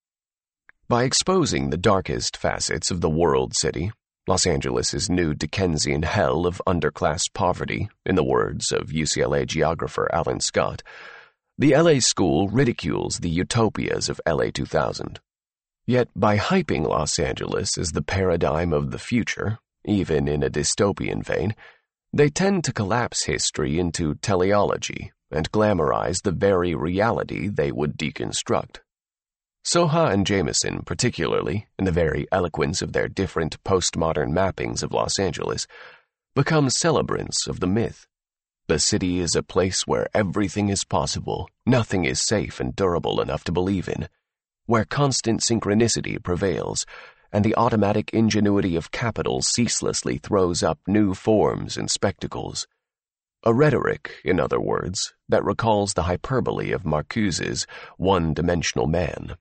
By exposing the darkest facets of the world city, Los Angeles' new Dickensian hell of underclass poverty, in the words of U C L A geographer Alan Scott, the L A School ridicules the utopias of L A two thousand. Yet by hyping Los Angeles as the paradigm of the future, even in a dystopian vein, they tend to collapse history into teleology and glamorize the very reality they would deconstruct. Soha and Jameson, particularly, in the very eloquence of their different postmodern mappings of Los Angeles, become celebrants of the myth. The city is a place where everything is possible, nothing is safe and durable enough to believe in, where constant synchronicity prevails, and the automatic ingenuity of capital ceaselessly throws up new forms and spectacles. A rhetoric, in other words, that recalls the hyperbole of Marcuse's one-dimensional man.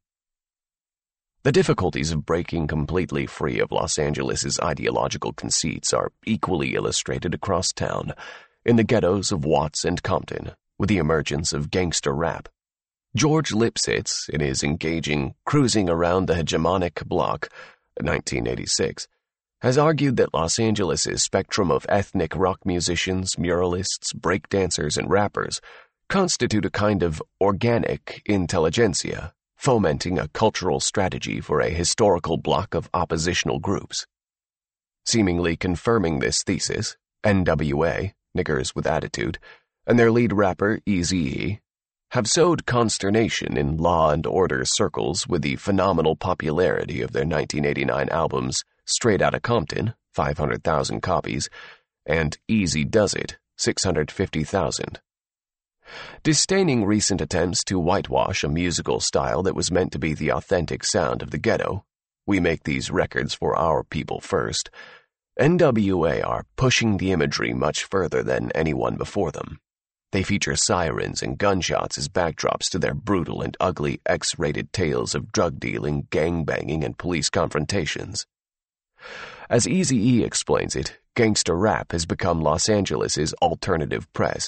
The difficulties of breaking completely free of Los Angeles' ideological conceits are equally illustrated across town, in the ghettos of Watts and Compton, with the emergence of gangster rap. George Lipsitz, in his engaging Cruising Around the Hegemonic Block, nineteen eighty-six, has argued that Los Angeles' spectrum of ethnic rock musicians, muralists, breakdancers, and rappers constitute a kind of organic intelligentsia, fomenting a cultural strategy for a historical block of oppositional groups. Seemingly confirming this thesis, N W A, Niggers with Attitude, and their lead rapper, Eazy-E, have sowed consternation in law and order circles with the phenomenal popularity of their nineteen eighty-nine albums Straight Outta Compton, five hundred thousand copies, and Easy Does It, six hundred fifty thousand. Disdaining recent attempts to whitewash a musical style that was meant to be the authentic sound of the ghetto, we make these records for our people first, N W A are pushing the imagery much further than anyone before them. They feature sirens and gunshots as backdrops to their brutal and ugly X-rated tales of drug dealing, gang-banging, and police confrontations. As Eazy-E explains it, gangster rap has become Los Angeles' alternative press.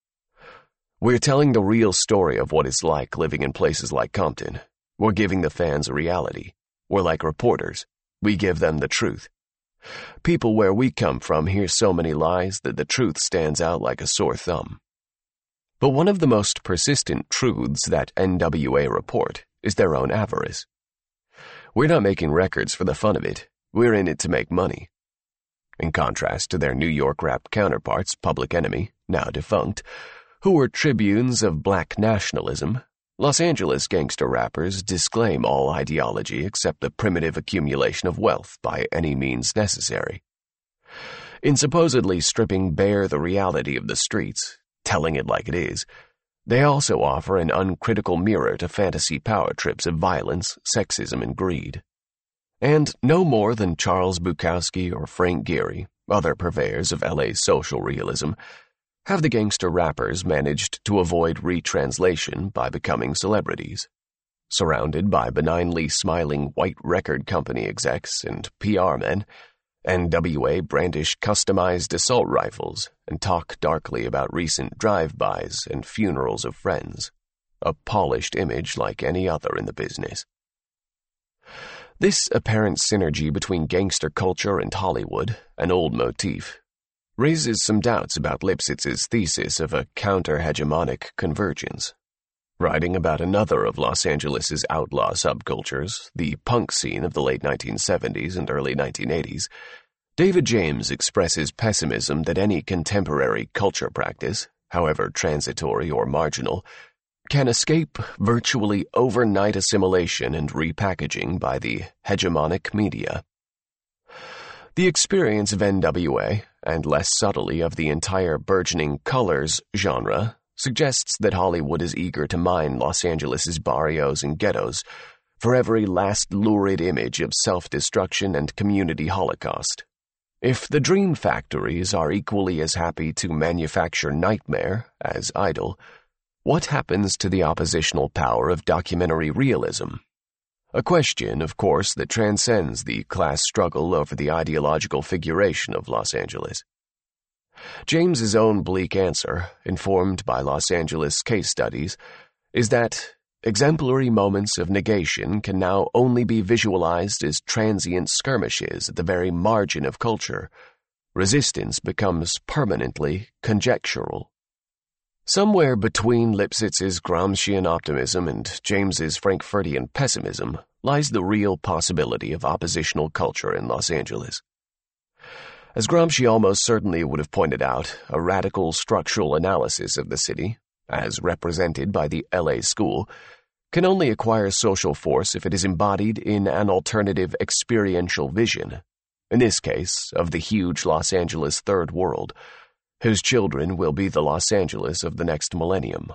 We're telling the real story of what it's like living in places like Compton. We're giving the fans a reality. We're like reporters. We give them the truth. People where we come from hear so many lies that the truth stands out like a sore thumb. But one of the most persistent truths that N W A report is their own avarice. We're not making records for the fun of it. We're in it to make money. In contrast to their New York rap counterparts, Public Enemy, now defunct, who were tribunes of black nationalism, Los Angeles gangster rappers disclaim all ideology except the primitive accumulation of wealth by any means necessary. In supposedly stripping bare the reality of the streets, telling it like it is, they also offer an uncritical mirror to fantasy power trips of violence, sexism, and greed. And no more than Charles Bukowski or Frank Gehry, other purveyors of L A's social realism, have the gangster rappers managed to avoid retranslation by becoming celebrities. Surrounded by benignly smiling white record company execs and P R men, N W A brandish customized assault rifles and talk darkly about recent drive-bys and funerals of friends, a polished image like any other in the business. This apparent synergy between gangster culture and Hollywood, an old motif, raises some doubts about Lipsitz's thesis of a counter-hegemonic convergence. Writing about another of Los Angeles's outlaw subcultures, the punk scene of the late nineteen seventies and early nineteen eighties, David James expresses pessimism that any contemporary culture practice, however transitory or marginal, can escape virtually overnight assimilation and repackaging by the hegemonic media. The experience of N W A, and less subtly of the entire burgeoning colors genre, suggests that Hollywood is eager to mine Los Angeles's barrios and ghettos for every last lurid image of self-destruction and community holocaust. If the dream factories are equally as happy to manufacture nightmare as idle, what happens to the oppositional power of documentary realism? A question, of course, that transcends the class struggle over the ideological figuration of Los Angeles. James's own bleak answer, informed by Los Angeles case studies, is that exemplary moments of negation can now only be visualized as transient skirmishes at the very margin of culture. Resistance becomes permanently conjectural. Somewhere between Lipsitz's Gramscian optimism and James's Frankfurtian pessimism lies the real possibility of oppositional culture in Los Angeles. As Gramsci almost certainly would have pointed out, a radical structural analysis of the city, as represented by the L A School, can only acquire social force if it is embodied in an alternative experiential vision, in this case of the huge Los Angeles Third World, whose children will be the Los Angeles of the next millennium.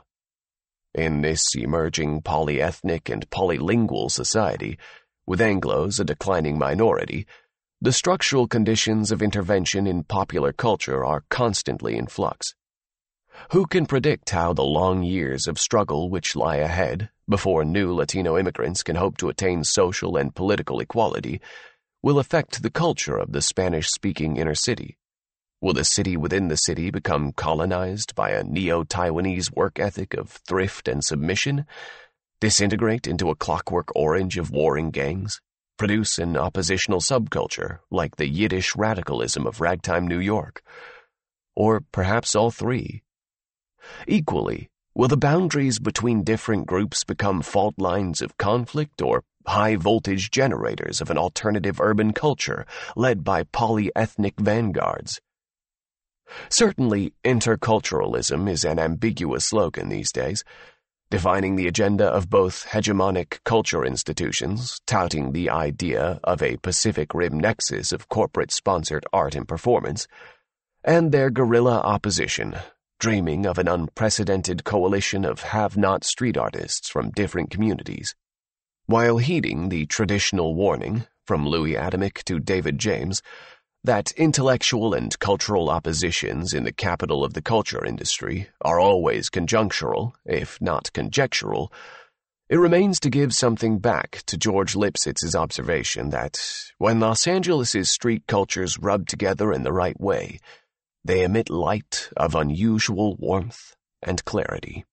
In this emerging polyethnic and polylingual society, with Anglos a declining minority, the structural conditions of intervention in popular culture are constantly in flux. Who can predict how the long years of struggle which lie ahead, before new Latino immigrants can hope to attain social and political equality, will affect the culture of the Spanish-speaking inner city? Will the city within the city become colonized by a neo-Taiwanese work ethic of thrift and submission, disintegrate into a clockwork orange of warring gangs, produce an oppositional subculture like the Yiddish radicalism of ragtime New York? Or perhaps all three? Equally, will the boundaries between different groups become fault lines of conflict or high-voltage generators of an alternative urban culture led by polyethnic vanguards? Certainly, interculturalism is an ambiguous slogan these days, defining the agenda of both hegemonic culture institutions, touting the idea of a Pacific Rim nexus of corporate-sponsored art and performance, and their guerrilla opposition, dreaming of an unprecedented coalition of have-not street artists from different communities, while heeding the traditional warning, from Louis Atomic to David James, that intellectual and cultural oppositions in the capital of the culture industry are always conjunctural, if not conjectural. It remains to give something back to George Lipsitz's observation that when Los Angeles's street cultures rub together in the right way, they emit light of unusual warmth and clarity.